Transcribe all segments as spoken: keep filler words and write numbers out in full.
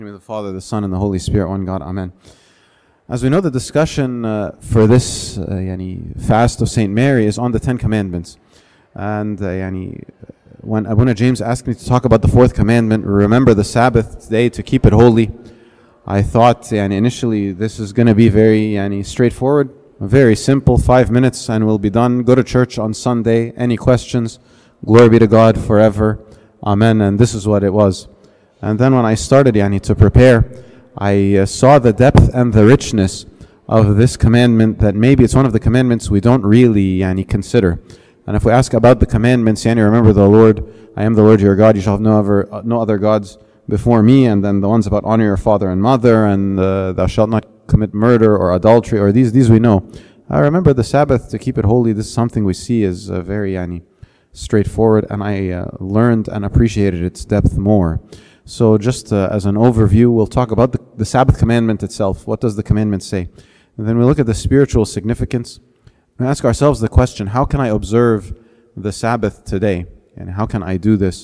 In the name of the Father, the Son, and the Holy Spirit, one God. Amen. As we know, the discussion uh, for this uh, yani, fast of Saint Mary is on the Ten Commandments. And uh, yani, when Abuna James asked me to talk about the fourth commandment, remember the Sabbath day to keep it holy, I thought yani, initially this is going to be very yani, straightforward, very simple, five minutes and we'll be done. Go to church on Sunday. Any questions? Glory be to God forever. Amen. And this is what it was. And then when I started yani, to prepare, I uh, saw the depth and the richness of this commandment, that maybe it's one of the commandments we don't really yani, consider. And if we ask about the commandments, yani, remember the Lord, I am the Lord your God, you shall have no other, uh, no other gods before me, and then the ones about honor your father and mother, and uh, thou shalt not commit murder or adultery, or these these we know. I remember the Sabbath to keep it holy. This is something we see is uh, very yani, straightforward, and I uh, learned and appreciated its depth more. So just uh, as an overview, we'll talk about the, the Sabbath commandment itself. What does the commandment say? And then we look at the spiritual significance. We ask ourselves the question, how can I observe the Sabbath today? And how can I do this?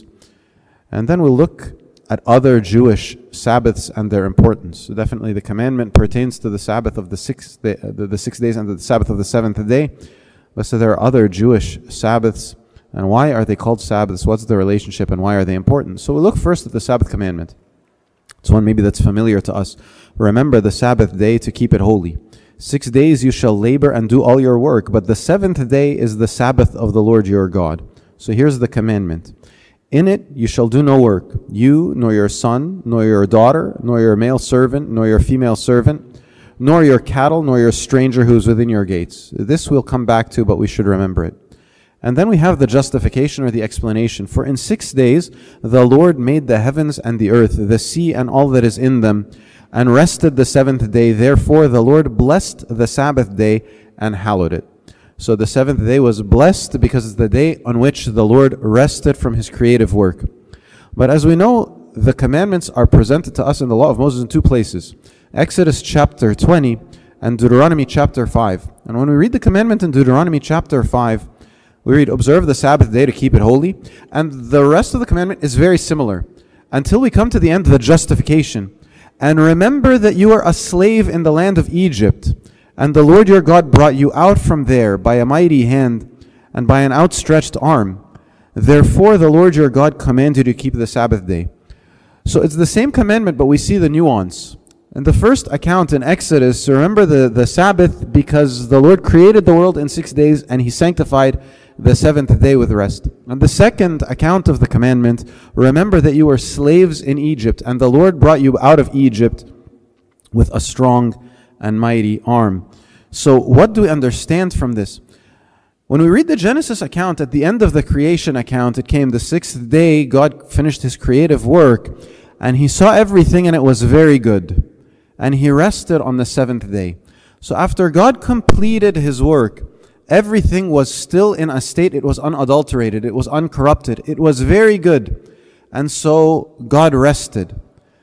And then we'll look at other Jewish Sabbaths and their importance. So definitely the commandment pertains to the Sabbath of the six, day, the, the six days and the Sabbath of the seventh day. But so there are other Jewish Sabbaths. And why are they called Sabbaths? What's the relationship and why are they important? So we'll look first at the Sabbath commandment. It's one maybe that's familiar to us. Remember the Sabbath day to keep it holy. Six days you shall labor and do all your work, but the seventh day is the Sabbath of the Lord your God. So here's the commandment. In it you shall do no work, you, nor your son, nor your daughter, nor your male servant, nor your female servant, nor your cattle, nor your stranger who is within your gates. This we'll come back to, but we should remember it. And then we have the justification or the explanation. For in six days the Lord made the heavens and the earth, the sea and all that is in them, and rested the seventh day. Therefore the Lord blessed the Sabbath day and hallowed it. So the seventh day was blessed because it's the day on which the Lord rested from His creative work. But as we know, the commandments are presented to us in the law of Moses in two places. Exodus chapter twenty and Deuteronomy chapter five. And when we read the commandment in Deuteronomy chapter five, we read, observe the Sabbath day to keep it holy. And the rest of the commandment is very similar. Until we come to the end of the justification. And remember that you are a slave in the land of Egypt. And the Lord your God brought you out from there by a mighty hand and by an outstretched arm. Therefore the Lord your God commanded you to keep the Sabbath day. So it's the same commandment, but we see the nuance. In the first account in Exodus, remember the, the Sabbath because the Lord created the world in six days and He sanctified the seventh day with rest. And the second account of the commandment, remember that you were slaves in Egypt and the Lord brought you out of Egypt with a strong and mighty arm. So what do we understand from this? When we read the Genesis account, at the end of the creation account, it came the sixth day, God finished His creative work and He saw everything and it was very good. And He rested on the seventh day. So after God completed His work, everything was still in a state, it was unadulterated, it was uncorrupted, it was very good. And so God rested.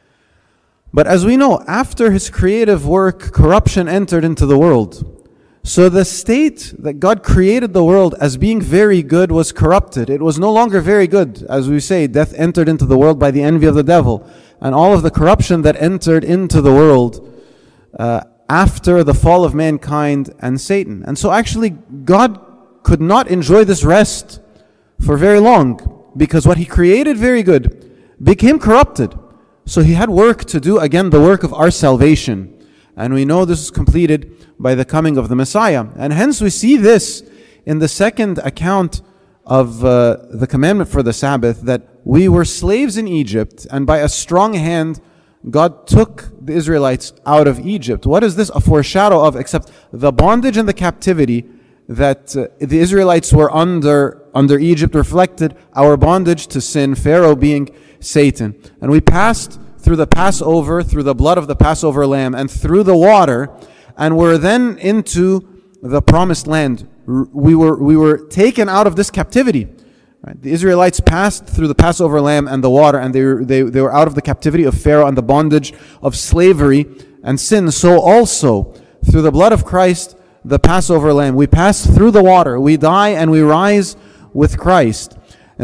But as we know, after His creative work, corruption entered into the world. So the state that God created the world as being very good was corrupted. It was no longer very good. As we say, death entered into the world by the envy of the devil. And all of the corruption that entered into the world uh, after the fall of mankind and Satan. And so actually God could not enjoy this rest for very long because what He created very good became corrupted. So He had work to do, again, the work of our salvation. And we know this is completed by the coming of the Messiah. And hence we see this in the second account of uh, the commandment for the Sabbath, that we were slaves in Egypt, and by a strong hand God took the Israelites out of Egypt. What is this a foreshadow of except the bondage and the captivity that uh, the Israelites were under under Egypt reflected our bondage to sin, Pharaoh being Satan. And we passed through the Passover, through the blood of the Passover lamb, and through the water, and we're then into the promised land. We were we were taken out of this captivity. Right? The Israelites passed through the Passover lamb and the water, and they were, they, they were out of the captivity of Pharaoh and the bondage of slavery and sin. So also, through the blood of Christ, the Passover lamb, we pass through the water. We die and we rise with Christ.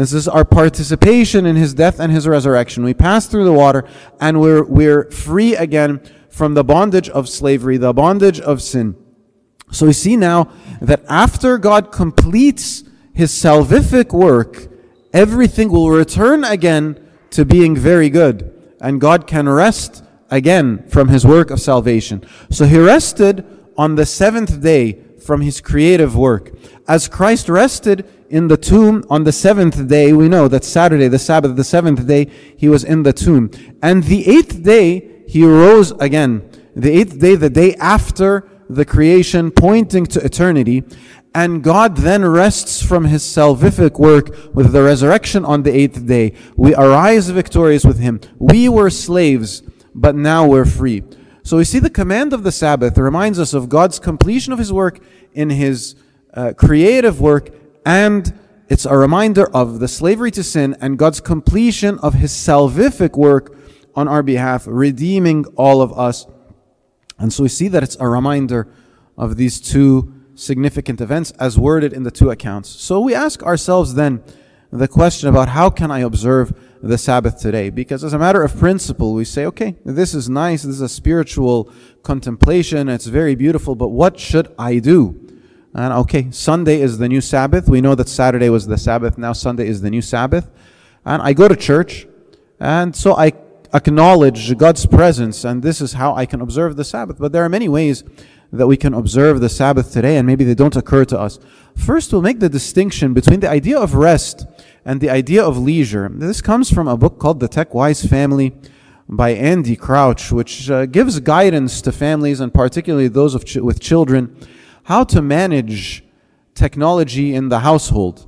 And this is our participation in His death and His resurrection. We pass through the water and we're, we're free again from the bondage of slavery, the bondage of sin. So we see now that after God completes His salvific work, everything will return again to being very good. And God can rest again from His work of salvation. So He rested on the seventh day from His creative work. As Christ rested in the tomb on the seventh day, we know that Saturday, the Sabbath, the seventh day, He was in the tomb. And the eighth day, He rose again. The eighth day, the day after the creation, pointing to eternity. And God then rests from His salvific work with the resurrection on the eighth day. We arise victorious with Him. We were slaves, but now we're free. So we see the command of the Sabbath reminds us of God's completion of His work in His uh, creative work, and it's a reminder of the slavery to sin and God's completion of His salvific work on our behalf, redeeming all of us. And so we see that it's a reminder of these two significant events as worded in the two accounts. So we ask ourselves then the question about how can I observe the Sabbath today? Because as a matter of principle, we say, okay, this is nice, this is a spiritual contemplation, it's very beautiful, but what should I do? And okay, Sunday is the new Sabbath. We know that Saturday was the Sabbath, now Sunday is the new Sabbath. And I go to church, and so I acknowledge God's presence, and this is how I can observe the Sabbath. But there are many ways that we can observe the Sabbath today, and maybe they don't occur to us. First, we'll make the distinction between the idea of rest and the idea of leisure. This comes from a book called The Tech Wise Family by Andy Crouch, which uh, gives guidance to families, and particularly those of ch- with children, how to manage technology in the household,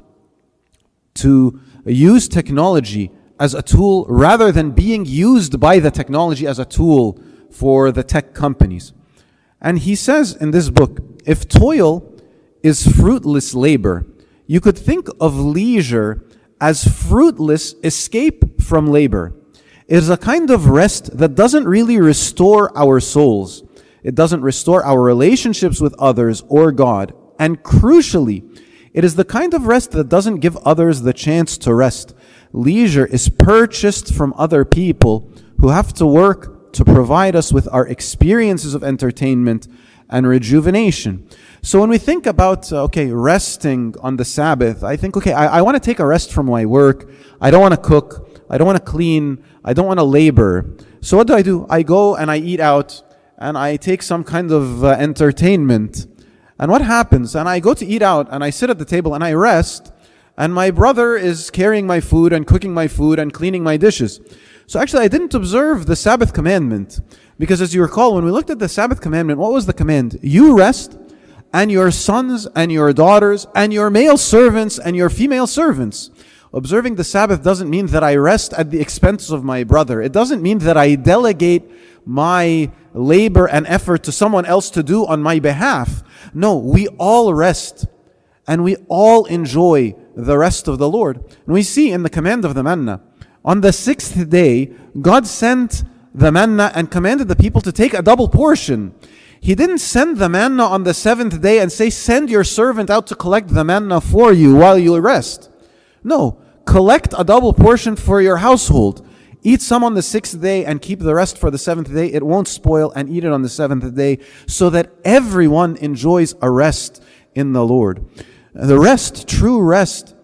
to use technology as a tool rather than being used by the technology as a tool for the tech companies. And he says in this book, if toil is fruitless labor, you could think of leisure as fruitless escape from labor. It is a kind of rest that doesn't really restore our souls. It doesn't restore our relationships with others or God. And crucially, it is the kind of rest that doesn't give others the chance to rest. Leisure is purchased from other people who have to work to provide us with our experiences of entertainment and rejuvenation. So when we think about, uh, okay, resting on the Sabbath, I think, okay, I, I want to take a rest from my work. I don't want to cook. I don't want to clean. I don't want to labor. So what do I do? I go and I eat out and I take some kind of uh, entertainment. And what happens? And I go to eat out and I sit at the table and I rest, and my brother is carrying my food and cooking my food and cleaning my dishes. So actually I didn't observe the Sabbath commandment, because as you recall, when we looked at the Sabbath commandment, what was the command? You rest, and your sons and your daughters and your male servants and your female servants. Observing the Sabbath doesn't mean that I rest at the expense of my brother. It doesn't mean that I delegate my labor and effort to someone else to do on my behalf. No, we all rest and we all enjoy the rest of the Lord. And we see in the command of the manna, on the sixth day, God sent the manna and commanded the people to take a double portion. He didn't send the manna on the seventh day and say, send your servant out to collect the manna for you while you rest. No, collect a double portion for your household. Eat some on the sixth day and keep the rest for the seventh day. It won't spoil, and eat it on the seventh day, so that everyone enjoys a rest in the Lord. The rest, true rest,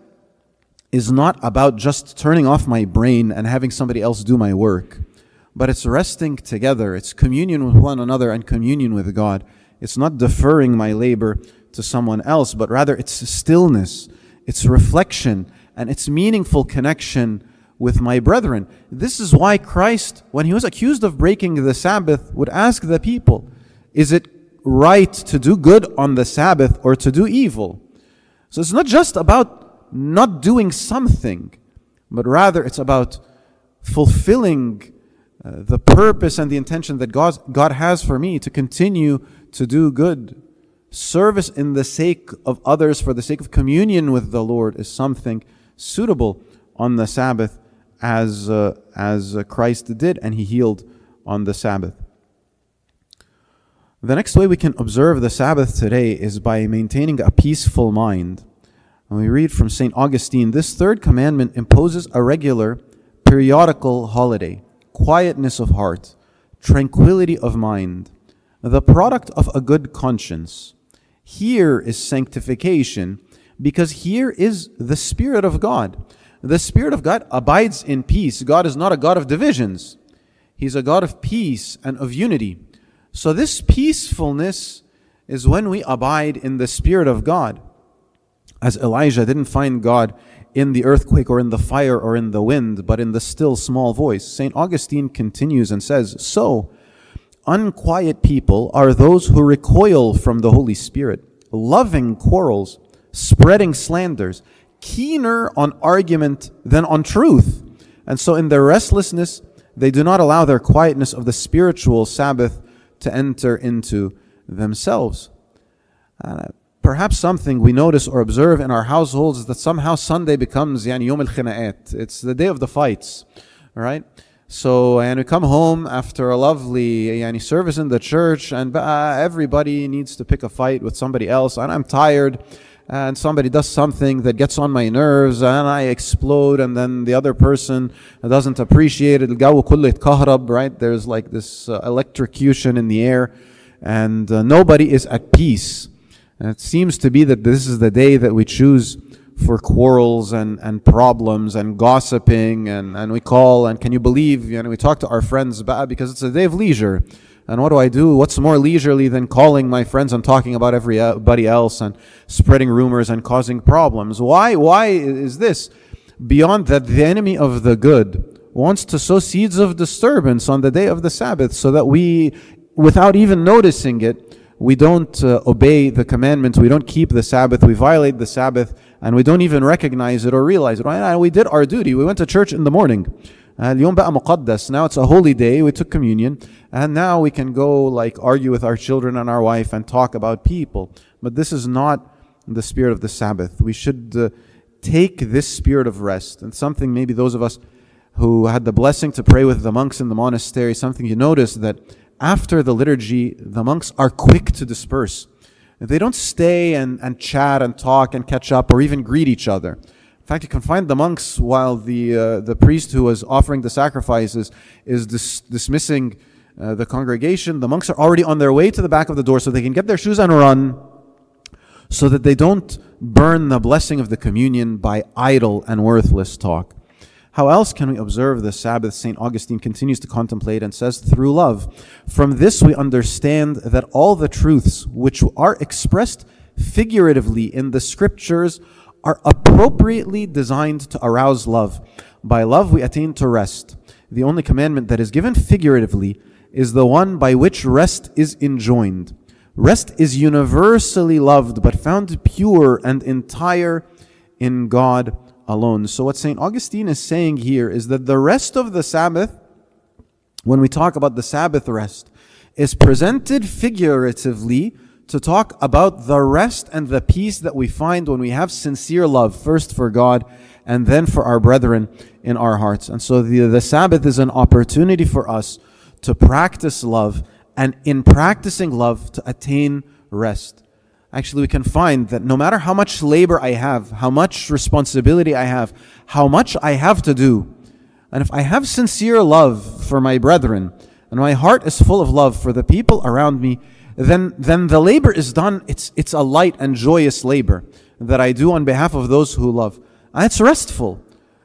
is not about just turning off my brain and having somebody else do my work. But it's resting together. It's communion with one another and communion with God. It's not deferring my labor to someone else, but rather it's stillness, it's reflection, and it's meaningful connection with my brethren. This is why Christ, when he was accused of breaking the Sabbath, would ask the people, is it right to do good on the Sabbath or to do evil? So it's not just about not doing something, but rather it's about fulfilling uh, the purpose and the intention that God, God has for me to continue to do good. Service in the sake of others, for the sake of communion with the Lord, is something suitable on the Sabbath, as uh, as uh, Christ did, and he healed on the Sabbath. The next way we can observe the Sabbath today is by maintaining a peaceful mind. And we read from Saint Augustine, this third commandment imposes a regular, periodical holiday, quietness of heart, tranquility of mind, the product of a good conscience. Here is sanctification, because here is the Spirit of God. The Spirit of God abides in peace. God is not a God of divisions. He's a God of peace and of unity. So this peacefulness is when we abide in the Spirit of God. As Elijah didn't find God in the earthquake or in the fire or in the wind, but in the still small voice. Saint Augustine continues and says, so, unquiet people are those who recoil from the Holy Spirit, loving quarrels, spreading slanders, keener on argument than on truth. And so in their restlessness, they do not allow their quietness of the spiritual Sabbath to enter into themselves. Uh, perhaps something we notice or observe in our households is that somehow Sunday becomes yani Yom al-Khina'at. It's the day of the fights, right? So, and we come home after a lovely yani, service in the church, and uh, everybody needs to pick a fight with somebody else, and I'm tired, and somebody does something that gets on my nerves, and I explode, and then the other person doesn't appreciate it. الجو كله يتكهرب, right? There's like this uh, electrocution in the air, and uh, nobody is at peace. And it seems to be that this is the day that we choose for quarrels and, and problems and gossiping, and, and we call, and can you believe, you know, we talk to our friends about, because it's a day of leisure. And what do I do? What's more leisurely than calling my friends and talking about everybody else and spreading rumors and causing problems? Why, why is this? Beyond that, the enemy of the good wants to sow seeds of disturbance on the day of the Sabbath, so that we, without even noticing it, we don't uh, obey the commandments, we don't keep the Sabbath, we violate the Sabbath, and we don't even recognize it or realize it. Right? We did our duty. We went to church in the morning. اليوم بقى مقدس. Now it's a holy day. We took communion, and now we can go like argue with our children and our wife and talk about people. But this is not the spirit of the Sabbath. We should uh, take this spirit of rest, and something maybe those of us who had the blessing to pray with the monks in the monastery, something you notice that after the liturgy, the monks are quick to disperse. They don't stay and, and chat and talk and catch up or even greet each other. In fact, you can find the monks while the uh, the priest who was offering the sacrifices is dis- dismissing uh, the congregation. The monks are already on their way to the back of the door so they can get their shoes and run, so that they don't burn the blessing of the communion by idle and worthless talk. How else can we observe the Sabbath? Saint Augustine continues to contemplate and says, through love. From this we understand that all the truths which are expressed figuratively in the scriptures are appropriately designed to arouse love. By love we attain to rest. The only commandment that is given figuratively is the one by which rest is enjoined. Rest is universally loved, but found pure and entire in God alone. So what Saint Augustine is saying here is that the rest of the Sabbath, when we talk about the Sabbath rest, is presented figuratively to talk about the rest and the peace that we find when we have sincere love, first for God and then for our brethren in our hearts. And so the, the Sabbath is an opportunity for us to practice love, and in practicing love to attain rest. Actually, we can find that no matter how much labor I have, how much responsibility I have, how much I have to do, and if I have sincere love for my brethren, and my heart is full of love for the people around me, then then the labor is done. It's it's a light and joyous labor that I do on behalf of those who love. And it's restful.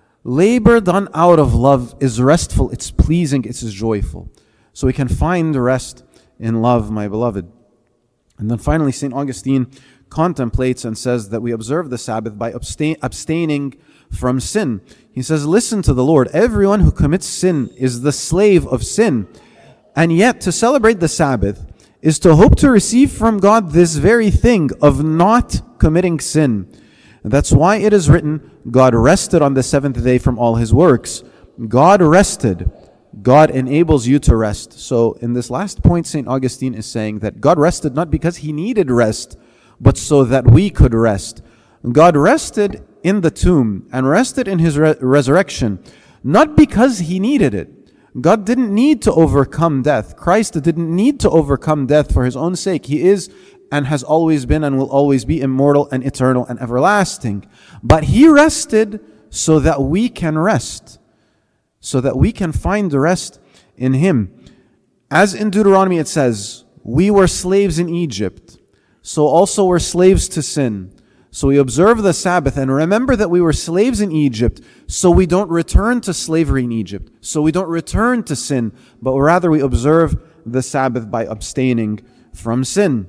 Labor done out of love is restful, it's pleasing, it's joyful. So we can find rest in love, my beloved. And then finally, Saint Augustine contemplates and says that we observe the Sabbath by abstain, abstaining from sin. He says, listen to the Lord. Everyone who commits sin is the slave of sin. And yet, to celebrate the Sabbath is to hope to receive from God this very thing of not committing sin. And that's why it is written, God rested on the seventh day from all his works. God rested. God enables you to rest. So in this last point, Saint Augustine is saying that God rested not because he needed rest, but so that we could rest. God rested in the tomb and rested in his re- resurrection, not because he needed it. God didn't need to overcome death. Christ didn't need to overcome death for his own sake. He is and has always been and will always be immortal and eternal and everlasting. But He rested so that we can rest, so that we can find the rest in Him. As in Deuteronomy it says, we were slaves in Egypt, so also we're slaves to sin. So we observe the Sabbath and remember that we were slaves in Egypt, so we don't return to slavery in Egypt, so we don't return to sin, but rather we observe the Sabbath by abstaining from sin.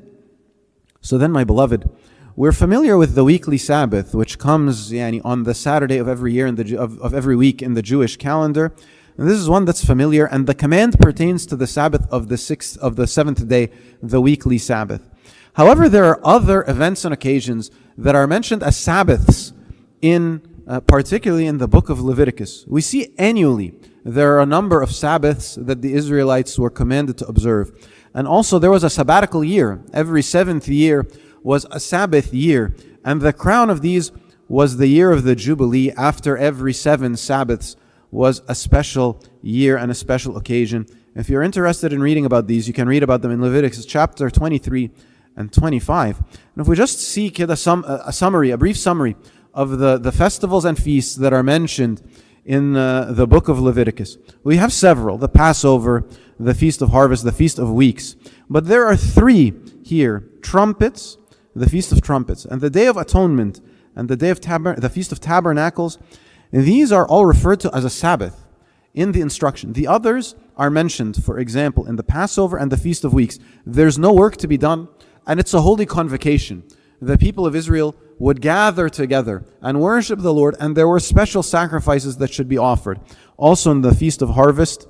So then, my beloved, we're familiar with the weekly Sabbath, which comes yani, on the Saturday of every year in the of, of every week in the Jewish calendar. And this is one that's familiar, and the command pertains to the Sabbath of the sixth of the seventh day, the weekly Sabbath. However, there are other events and occasions that are mentioned as Sabbaths in uh, particularly in the book of Leviticus. We see annually there are a number of Sabbaths that the Israelites were commanded to observe. And also there was a sabbatical year. Every seventh year was a Sabbath year. And the crown of these was the year of the Jubilee. After every seven Sabbaths was a special year and a special occasion. If you're interested in reading about these, you can read about them in Leviticus chapter twenty-three and twenty-five. And if we just see a, sum, a summary, a brief summary of the, the festivals and feasts that are mentioned in uh, the book of Leviticus. We have several: the Passover, the Feast of Harvest, the Feast of Weeks. But there are three here: trumpets, the Feast of Trumpets, and the Day of Atonement, and the Day of Taber- the Feast of Tabernacles. And these are all referred to as a Sabbath in the instruction. The others are mentioned, for example, in the Passover and the Feast of Weeks. There's no work to be done, and it's a holy convocation. The people of Israel would gather together and worship the Lord, and there were special sacrifices that should be offered. Also in the Feast of Harvest,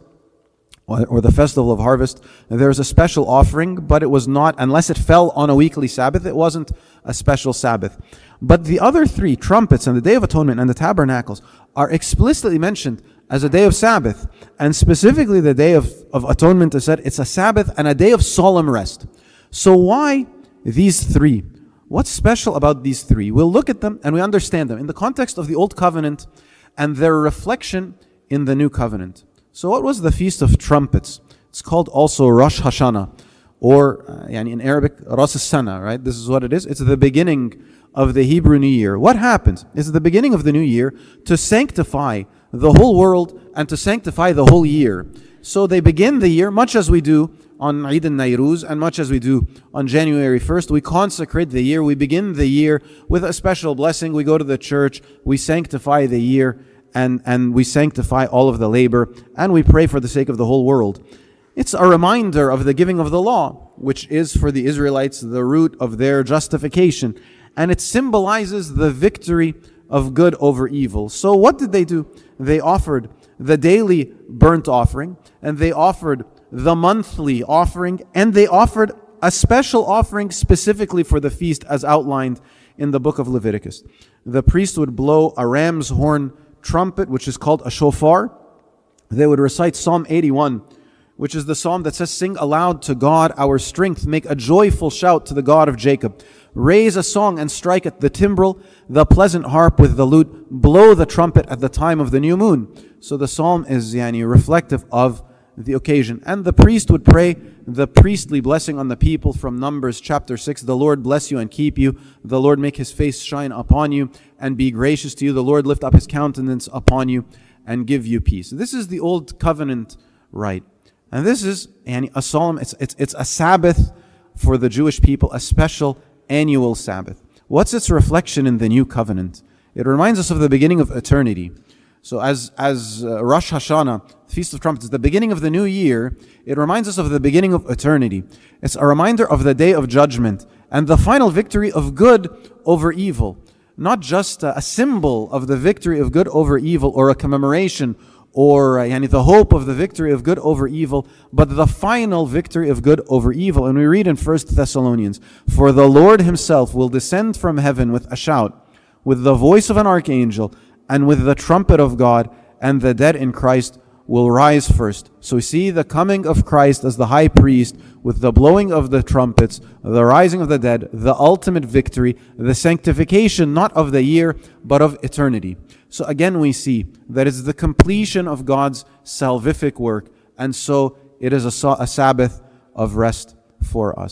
or the Festival of Harvest, there's a special offering, but it was not, unless it fell on a weekly Sabbath, it wasn't a special Sabbath. But the other three, trumpets and the Day of Atonement and the Tabernacles, are explicitly mentioned as a day of Sabbath. And specifically the Day of, of Atonement is said it's a Sabbath and a day of solemn rest. So why these three? What's special about these three? We'll look at them and we understand them in the context of the Old Covenant and their reflection in the New Covenant. So what was the Feast of Trumpets? It's called also Rosh Hashanah, or uh, yani in Arabic, Ras al-Sana, right? This is what it is. It's the beginning of the Hebrew New Year. What happens? It's the beginning of the New Year to sanctify the whole world and to sanctify the whole year. So they begin the year, much as we do on Eid al-Nayruz and much as we do on January first. We consecrate the year. We begin the year with a special blessing. We go to the church. We sanctify the year. And, and we sanctify all of the labor, and we pray for the sake of the whole world. It's a reminder of the giving of the law, which is for the Israelites the root of their justification. And it symbolizes the victory of good over evil. So what did they do? They offered the daily burnt offering, and they offered the monthly offering, and they offered a special offering specifically for the feast as outlined in the book of Leviticus. The priest would blow a ram's horn trumpet, which is called a shofar. They would recite Psalm eighty-one, which is the psalm that says, "Sing aloud to God our strength, make a joyful shout to the God of Jacob. Raise a song and strike at the timbrel, the pleasant harp with the lute, blow the trumpet at the time of the new moon." So the psalm is yani, reflective of the occasion. And the priest would pray the priestly blessing on the people from Numbers chapter six. "The Lord bless you and keep you. The Lord make His face shine upon you and be gracious to you. The Lord lift up His countenance upon you and give you peace." This is the old covenant rite. And this is a solemn, it's, it's, it's a Sabbath for the Jewish people, a special annual Sabbath. What's its reflection in the new covenant? It reminds us of the beginning of eternity. So as, as uh, Rosh Hashanah, Feast of Trumpets, the beginning of the new year, it reminds us of the beginning of eternity. It's a reminder of the day of judgment and the final victory of good over evil. Not just a, a symbol of the victory of good over evil or a commemoration or uh, yani the hope of the victory of good over evil, but the final victory of good over evil. And we read in First Thessalonians, "For the Lord Himself will descend from heaven with a shout, with the voice of an archangel, and with the trumpet of God, and the dead in Christ will rise first." So we see the coming of Christ as the high priest with the blowing of the trumpets, the rising of the dead, the ultimate victory, the sanctification not of the year, but of eternity. So again we see that it's the completion of God's salvific work, and so it is a, a Sabbath of rest for us.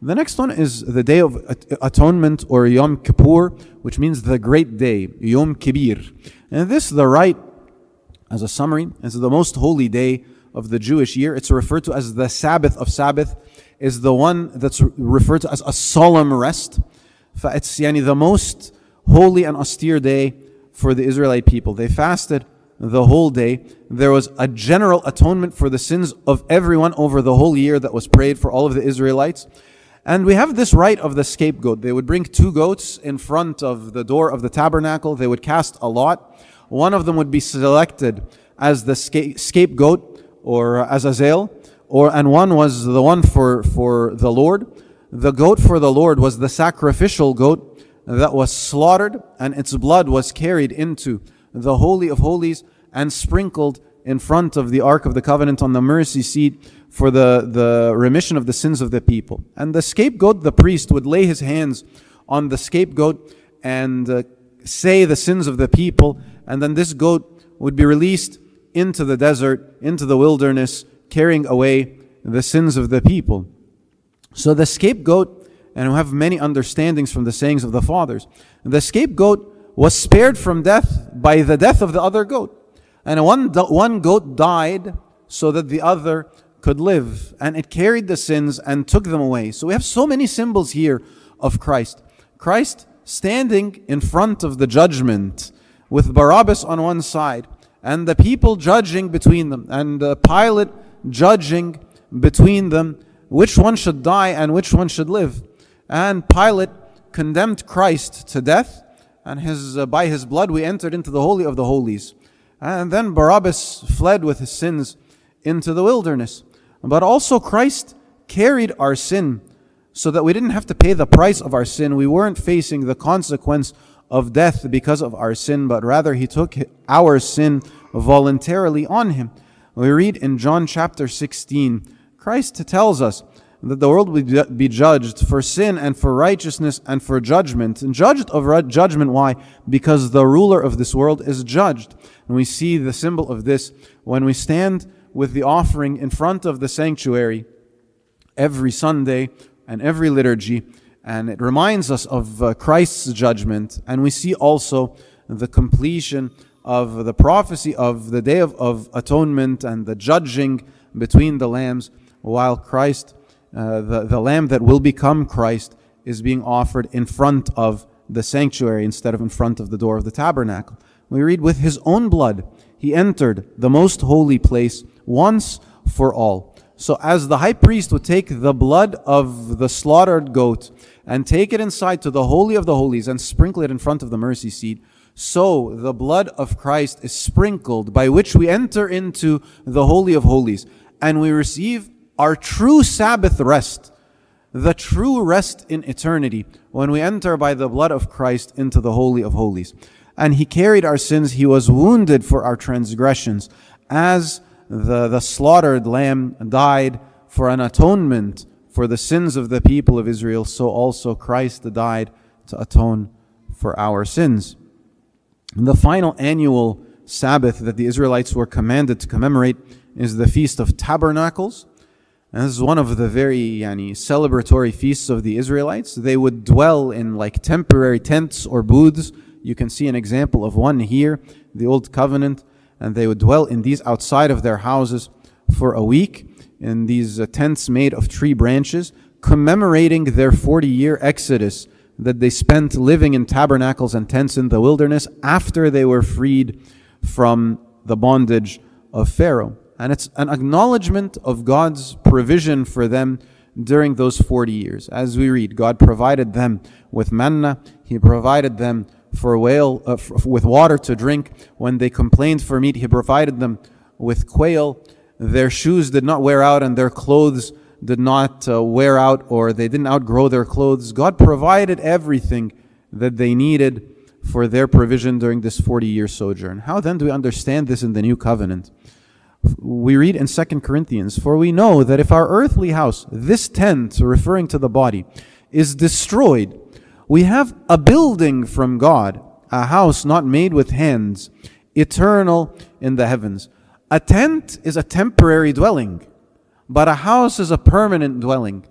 The next one is the Day of Atonement, or Yom Kippur, which means the great day, Yom Kippur. And this, the rite, as a summary, is the most holy day of the Jewish year. It's referred to as the Sabbath of Sabbath, is the one that's referred to as a solemn rest. It's yani, the most holy and austere day for the Israelite people. They fasted the whole day. There was a general atonement for the sins of everyone over the whole year that was prayed for all of the Israelites. And we have this rite of the scapegoat. They would bring two goats in front of the door of the tabernacle. They would cast a lot. One of them would be selected as the sca- scapegoat, or Azazel, or and one was the one for, for the Lord. The goat for the Lord was the sacrificial goat that was slaughtered, and its blood was carried into the Holy of Holies and sprinkled in front of the Ark of the Covenant on the mercy seat for the, the remission of the sins of the people. And the scapegoat, the priest, would lay his hands on the scapegoat and uh, say the sins of the people, and then this goat would be released into the desert, into the wilderness, carrying away the sins of the people. So the scapegoat, and we have many understandings from the sayings of the fathers, the scapegoat was spared from death by the death of the other goat. And one, one goat died so that the other could live, and it carried the sins and took them away. So we have so many symbols here of Christ. Christ standing in front of the judgment with Barabbas on one side, and the people judging between them, and uh, Pilate judging between them which one should die and which one should live. And Pilate condemned Christ to death, and his uh, by his blood we entered into the Holy of the Holies. And then Barabbas fled with his sins into the wilderness. But also Christ carried our sin so that we didn't have to pay the price of our sin. We weren't facing the consequence of death because of our sin, but rather He took our sin voluntarily on Him. We read in John chapter sixteen, Christ tells us that the world will be judged for sin and for righteousness and for judgment. And judged of judgment, why? Because the ruler of this world is judged. And we see the symbol of this when we stand with the offering in front of the sanctuary every Sunday and every liturgy, and it reminds us of uh, Christ's judgment. And we see also the completion of the prophecy of the Day of, of Atonement and the judging between the lambs, while Christ, uh, the, the lamb that will become Christ, is being offered in front of the sanctuary instead of in front of the door of the tabernacle. We read, with His own blood He entered the most holy place once for all. So as the high priest would take the blood of the slaughtered goat and take it inside to the Holy of the Holies and sprinkle it in front of the mercy seat, so the blood of Christ is sprinkled, by which we enter into the Holy of Holies, and we receive our true Sabbath rest, the true rest in eternity, when we enter by the blood of Christ into the Holy of Holies. And He carried our sins, He was wounded for our transgressions, as the, the slaughtered lamb died for an atonement for the sins of the people of Israel, so also Christ died to atone for our sins. And the final annual Sabbath that the Israelites were commanded to commemorate is the Feast of Tabernacles. And this is one of the very yani, celebratory feasts of the Israelites. They would dwell in like temporary tents or booths. You can see an example of one here, the Old Covenant. And they would dwell in these outside of their houses for a week, in these uh, tents made of tree branches, commemorating their forty-year exodus that they spent living in tabernacles and tents in the wilderness after they were freed from the bondage of Pharaoh. And it's an acknowledgement of God's provision for them during those forty years. As we read, God provided them with manna. He provided them for whale, uh, f- with water to drink. When they complained for meat, He provided them with quail. Their shoes did not wear out and their clothes did not uh, wear out, or they didn't outgrow their clothes. God provided everything that they needed for their provision during this forty-year sojourn. How then do we understand this in the New Covenant? We read in Second Corinthians, for we know that if our earthly house, this tent, referring to the body, is destroyed, we have a building from God, a house not made with hands, eternal in the heavens. A tent is a temporary dwelling, but a house is a permanent dwelling.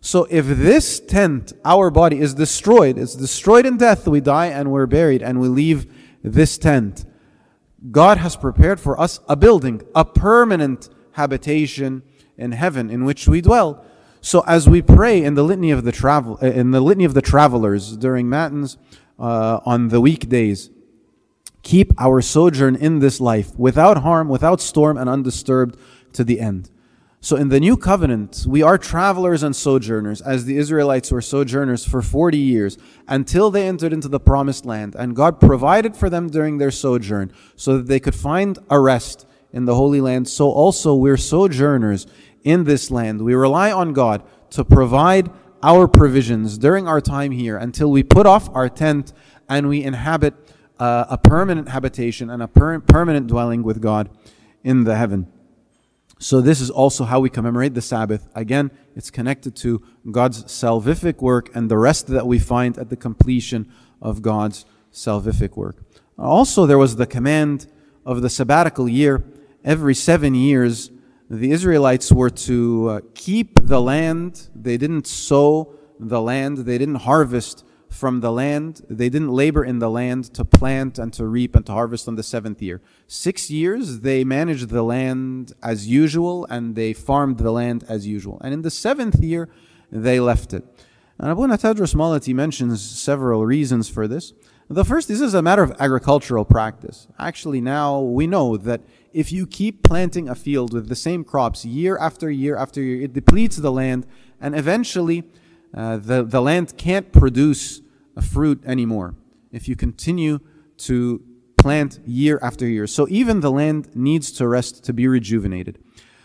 So if this tent, our body, is destroyed, it's destroyed in death, we die and we're buried and we leave this tent, God has prepared for us a building, a permanent habitation in heaven in which we dwell. So as we pray in the litany of the travel, in the litany of the travelers during matins uh, on the weekdays, keep our sojourn in this life without harm, without storm, and undisturbed to the end. So in the new covenant, we are travelers and sojourners, as the Israelites were sojourners for forty years until they entered into the promised land. And God provided for them during their sojourn so that they could find a rest in the Holy Land. So also we're sojourners in this land. We rely on God to provide our provisions during our time here until we put off our tent and we inhabit uh, a permanent habitation and a per- permanent dwelling with God in the heaven. So this is also how we commemorate the Sabbath. Again, it's connected to God's salvific work and the rest that we find at the completion of God's salvific work. Also, there was the command of the sabbatical year. Every seven years, the Israelites were to uh, keep the land. They didn't sow the land. They didn't harvest from the land. They didn't labor in the land to plant and to reap and to harvest on the seventh year. Six years, they managed the land as usual and they farmed the land as usual. And in the seventh year, they left it. And Abuna Tadros Malati mentions several reasons for this. The first, this is a matter of agricultural practice. Actually, now we know that if you keep planting a field with the same crops year after year after year, it depletes the land, and eventually uh, the, the land can't produce a fruit anymore if you continue to plant year after year. So even the land needs to rest, to be rejuvenated.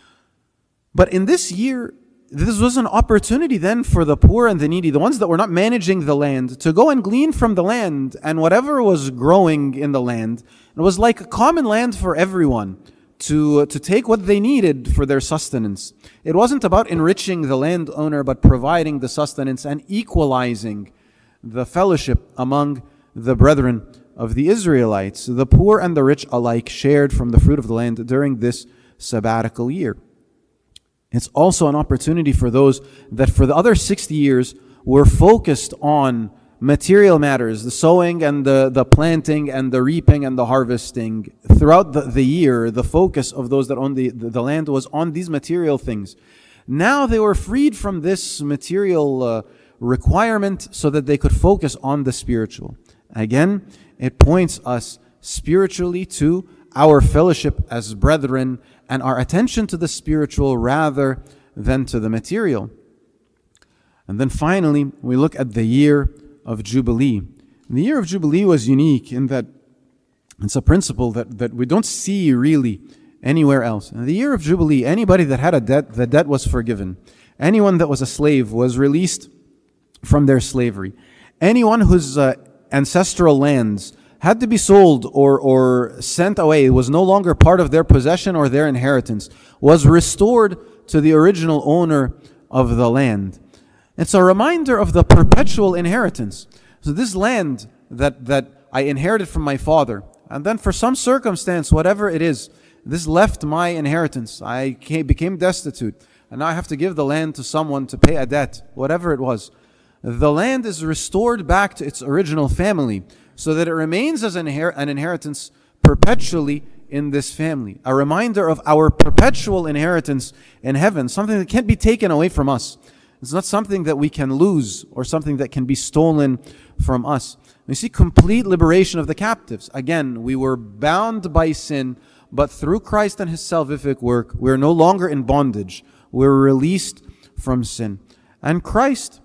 But in this year, this was an opportunity then for the poor and the needy, the ones that were not managing the land, to go and glean from the land, and whatever was growing in the land, it was like a common land for everyone to, to take what they needed for their sustenance. It wasn't about enriching the landowner, but providing the sustenance and equalizing the fellowship among the brethren of the Israelites. The poor and the rich alike shared from the fruit of the land during this sabbatical year. It's also an opportunity for those that for the other sixty years were focused on material matters, the sowing and the, the planting and the reaping and the harvesting. Throughout the, the year, the focus of those that owned the, the, the land was on these material things. Now they were freed from this material uh, requirement so that they could focus on the spiritual. Again, it points us spiritually to our fellowship as brethren and our attention to the spiritual rather than to the material. And then finally, we look at the year of Jubilee. The year of Jubilee was unique in that it's a principle that, that we don't see really anywhere else. In the year of Jubilee, anybody that had a debt, the debt was forgiven. Anyone that was a slave was released from their slavery. Anyone whose uh, ancestral lands had to be sold or, or sent away, it was no longer part of their possession or their inheritance, was restored to the original owner of the land. It's a reminder of the perpetual inheritance. So this land that, that I inherited from my father, and then for some circumstance, whatever it is, this left my inheritance. I came, became destitute, and now I have to give the land to someone to pay a debt, whatever it was. The land is restored back to its original family so that it remains as an, inher- an inheritance perpetually in this family. A reminder of our perpetual inheritance in heaven, something that can't be taken away from us. It's not something that we can lose or something that can be stolen from us. We see complete liberation of the captives. Again, we were bound by sin, but through Christ and His salvific work, we're no longer in bondage. We're released from sin. And Christ,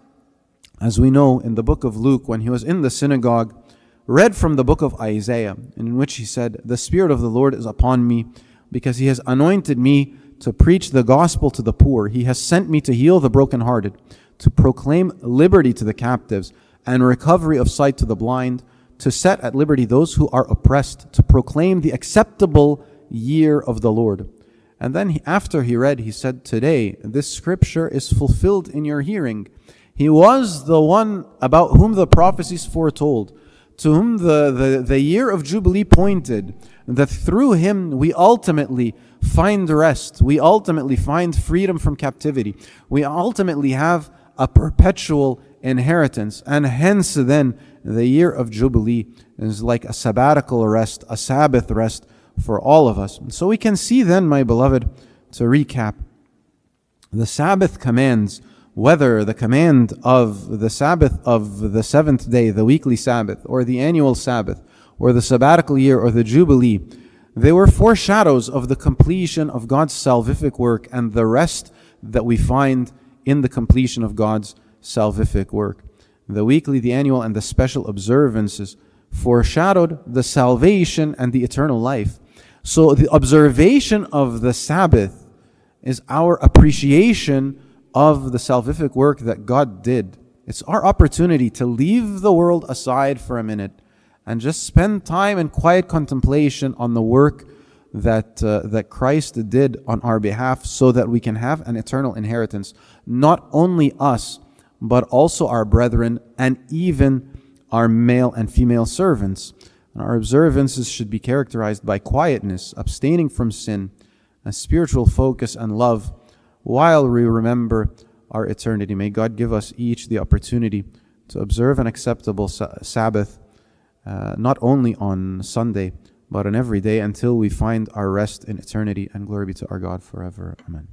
as we know in the book of Luke, when He was in the synagogue, read from the book of Isaiah, in which He said, "The Spirit of the Lord is upon me, because He has anointed me to preach the gospel to the poor. He has sent me to heal the brokenhearted, to proclaim liberty to the captives, and recovery of sight to the blind, to set at liberty those who are oppressed, to proclaim the acceptable year of the Lord." And then he, after he read, he said, "Today this scripture is fulfilled in your hearing." He was the one about whom the prophecies foretold, to whom the, the, the year of Jubilee pointed, that through Him we ultimately find rest. We ultimately find freedom from captivity. We ultimately have a perpetual inheritance. And hence then the year of Jubilee is like a sabbatical rest, a Sabbath rest for all of us. So we can see then, my beloved, to recap, the Sabbath commands, whether the command of the Sabbath of the seventh day, the weekly Sabbath, or the annual Sabbath, or the sabbatical year, or the Jubilee, they were foreshadows of the completion of God's salvific work and the rest that we find in the completion of God's salvific work. The weekly, the annual, and the special observances foreshadowed the salvation and the eternal life. So the observation of the Sabbath is our appreciation of the salvific work that God did. It's our opportunity to leave the world aside for a minute and just spend time in quiet contemplation on the work that uh, that Christ did on our behalf, so that we can have an eternal inheritance. Not only us, but also our brethren and even our male and female servants. And our observances should be characterized by quietness, abstaining from sin, a spiritual focus and love, while we remember our eternity. May God give us each the opportunity to observe an acceptable Sabbath, uh, not only on Sunday, but on every day, until we find our rest in eternity. And glory be to our God forever. Amen.